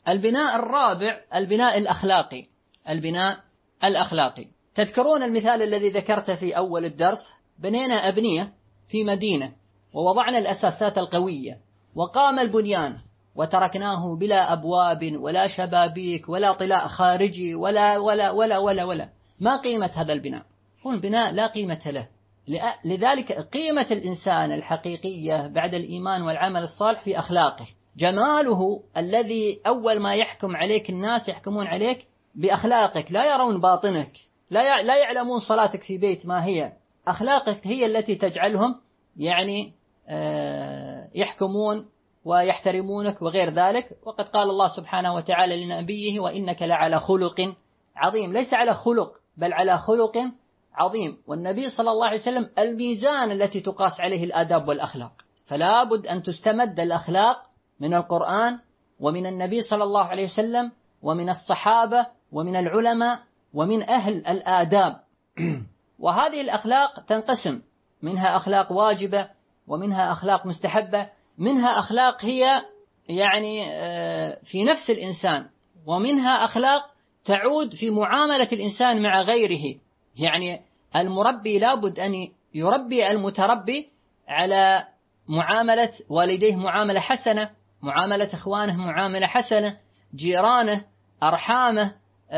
البناء الرابع البناء الأخلاقي. البناء الأخلاقي، تذكرون المثال الذي ذكرته في أول الدرس؟ بنينا أبنية في مدينة ووضعنا الأساسات القوية وقام البنيان وتركناه بلا أبواب ولا شبابيك ولا طلاء خارجي ولا ولا ولا ولا ولا، ما قيمة هذا البناء؟ هو البناء لا قيمة له. لذلك قيمة الإنسان الحقيقية بعد الإيمان والعمل الصالح في أخلاقه، جماله الذي أول ما يحكم عليك الناس يحكمون عليك بأخلاقك، لا يرون باطنك، لا يعلمون صلاتك في بيت ما هي. أخلاقك هي التي تجعلهم يعني يحكمون ويحترمونك وغير ذلك. وقد قال الله سبحانه وتعالى لنبيه: وإنك لعلى خلق عظيم. ليس على خلق بل على خلق عظيم. والنبي صلى الله عليه وسلم الميزان التي تقاس عليه الآداب والأخلاق، فلا بد أن تستمد الأخلاق من القرآن ومن النبي صلى الله عليه وسلم ومن الصحابة ومن العلماء ومن أهل الآداب. وهذه الأخلاق تنقسم، منها أخلاق واجبة ومنها أخلاق مستحبة، منها أخلاق هي يعني في نفس الإنسان، ومنها أخلاق تعود في معاملة الإنسان مع غيره. يعني المربي لابد أن يربي المتربي على معاملة والديه معاملة حسنة، معاملة إخوانه معاملة حسنة، جيرانه، أرحامه،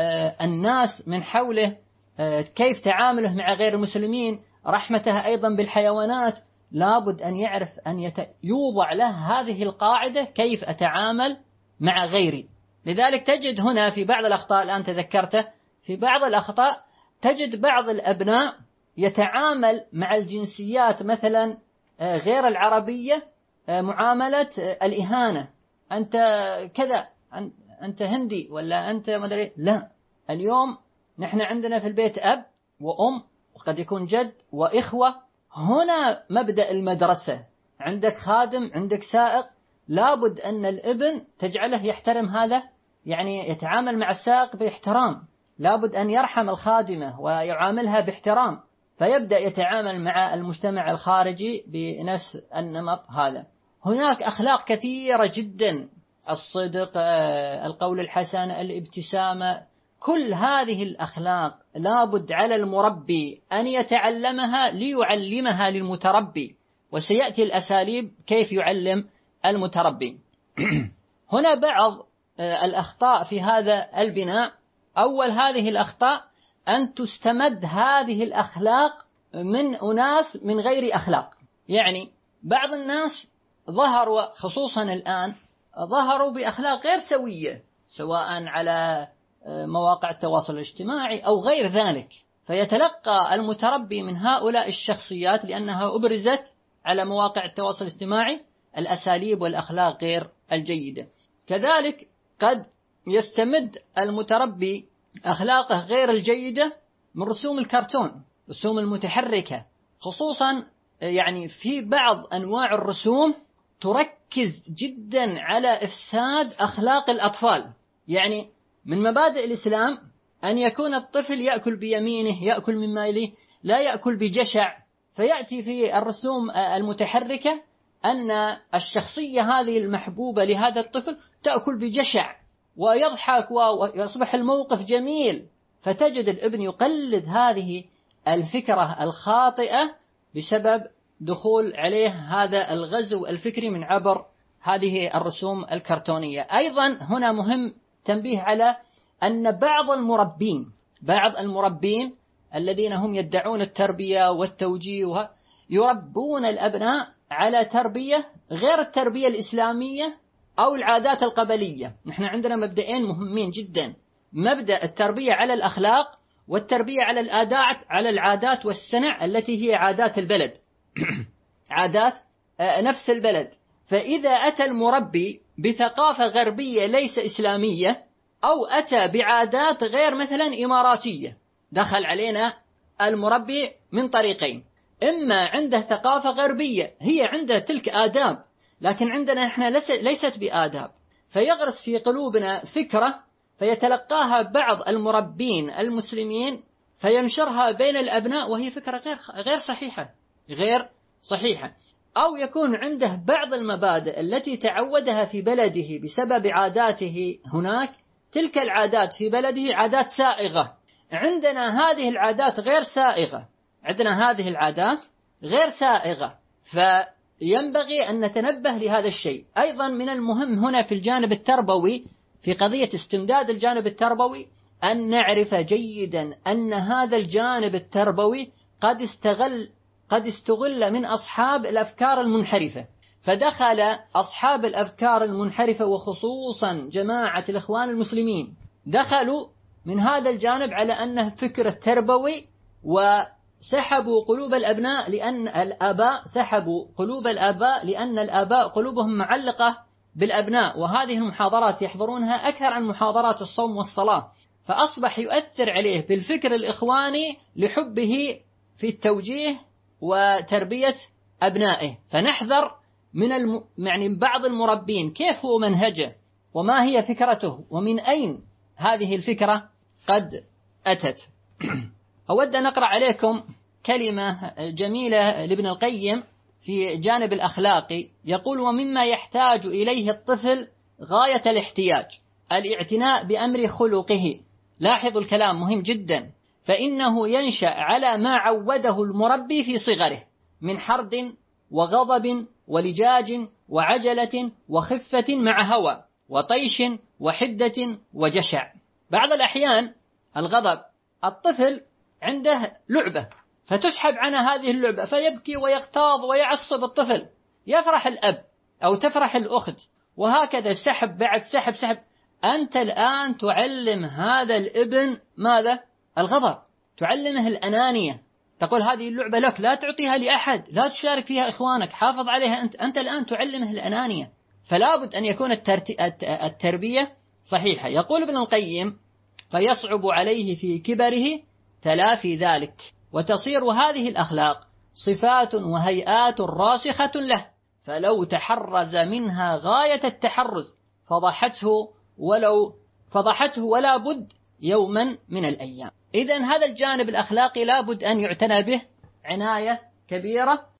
الناس من حوله، كيف تعامله مع غير المسلمين، رحمته أيضا بالحيوانات. لابد أن يعرف أن يوضع له هذه القاعدة: كيف أتعامل مع غيري. لذلك تجد هنا في بعض الأخطاء، الآن تذكرته، في بعض الأخطاء تجد بعض الأبناء يتعامل مع الجنسيات مثلا غير العربية معاملة الإهانة: أنت كذا، أنت هندي، ولا أنت مدري. لا، اليوم نحن عندنا في البيت أب وأم وقد يكون جد وإخوة. هنا مبدأ المدرسة، عندك خادم، عندك سائق، لابد أن الابن تجعله يحترم هذا، يعني يتعامل مع السائق باحترام، لابد أن يرحم الخادمة ويعاملها باحترام، فيبدأ يتعامل مع المجتمع الخارجي بنفس النمط هذا. هناك أخلاق كثيرة جدا: الصدق، القول الحسن، الابتسامة. كل هذه الأخلاق لابد على المربي أن يتعلمها ليعلمها للمتربي، وسيأتي الأساليب كيف يعلم المتربي. هنا بعض الأخطاء في هذا البناء. أول هذه الأخطاء أن تستمد هذه الأخلاق من أناس من غير أخلاق. يعني بعض الناس ظهروا خصوصا الآن ظهروا بأخلاق غير سوية، سواء على مواقع التواصل الاجتماعي أو غير ذلك، فيتلقى المتربي من هؤلاء الشخصيات لأنها أبرزت على مواقع التواصل الاجتماعي الأساليب والأخلاق غير الجيدة. كذلك قد يستمد المتربي أخلاقه غير الجيدة من رسوم الكرتون، رسوم المتحركة، خصوصا يعني في بعض أنواع الرسوم تركز جدا على إفساد أخلاق الأطفال. يعني من مبادئ الإسلام أن يكون الطفل يأكل بيمينه، يأكل مما يليه، لا يأكل بجشع. فيأتي في الرسوم المتحركة أن الشخصية هذه المحبوبة لهذا الطفل تأكل بجشع ويضحك ويصبح الموقف جميل، فتجد الابن يقلد هذه الفكرة الخاطئة بسبب دخول عليه هذا الغزو الفكري من عبر هذه الرسوم الكرتونية. أيضا هنا مهم تنبيه على أن بعض المربين الذين هم يدعون التربية والتوجيه يربون الأبناء على تربية غير التربية الإسلامية أو العادات القبلية. نحن عندنا مبدئين مهمين جدا: مبدأ التربية على الأخلاق، والتربية على العادات والسنع التي هي عادات البلد عادات نفس البلد. فإذا أتى المربي بثقافة غربية ليس إسلامية، أو أتى بعادات غير مثلا إماراتية، دخل علينا المربي من طريقين: إما عنده ثقافة غربية هي عنده تلك آداب، لكن عندنا إحنا ليست بآداب، فيغرس في قلوبنا فكرة فيتلقاها بعض المربين المسلمين فينشرها بين الأبناء، وهي فكرة غير صحيحة. أو يكون عنده بعض المبادئ التي تعودها في بلده بسبب عاداته هناك، تلك العادات في بلده عادات سائغة، عندنا هذه العادات غير سائغة، عندنا هذه العادات غير سائغة، فينبغي أن نتنبه لهذا الشيء. أيضا من المهم هنا في الجانب التربوي، في قضية استمداد الجانب التربوي، أن نعرف جيدا أن هذا الجانب التربوي قد استغل من أصحاب الأفكار المنحرفة، فدخل أصحاب الأفكار المنحرفة وخصوصا جماعة الإخوان المسلمين دخلوا من هذا الجانب على أنه فكر تربوي، وسحبوا قلوب الأبناء لأن الآباء سحبوا قلوب الآباء لأن الآباء قلوبهم معلقة بالأبناء، وهذه المحاضرات يحضرونها أكثر عن محاضرات الصوم والصلاة، فأصبح يؤثر عليه بالفكر الإخواني لحبه في التوجيه وتربية أبنائه. فنحذر من يعني بعض المربين كيف هو منهجه وما هي فكرته ومن أين هذه الفكرة قد أتت. أود أن أقرأ عليكم كلمة جميلة لابن القيم في جانب الأخلاقي، يقول: ومما يحتاج إليه الطفل غاية الاحتياج الاعتناء بأمر خلقه. لاحظوا الكلام مهم جدا، فإنه ينشأ على ما عوده المربي في صغره من حرد وغضب ولجاج وعجلة وخفة مع هوى وطيش وحدة وجشع. بعض الأحيان الغضب، الطفل عنده لعبة فتسحب عنه هذه اللعبة فيبكي ويغتاظ ويعصب الطفل، يفرح الأب أو تفرح الأخت، وهكذا سحب بعد سحب. أنت الآن تعلم هذا الابن ماذا؟ الغضب، تعلمه الأنانية، تقول هذه اللعبة لك، لا تعطيها لأحد، لا تشارك فيها إخوانك، حافظ عليها أنت الآن تعلمه الأنانية. فلا بد أن يكون التربية صحيحة. يقول ابن القيم: فيصعب عليه في كبره تلافي ذلك، وتصير هذه الأخلاق صفات وهيئات راسخة له، فلو تحرز منها غاية التحرز فضحته ولا بد يوما من الأيام. إذن هذا الجانب الأخلاقي لا بد أن يعتنى به عناية كبيرة.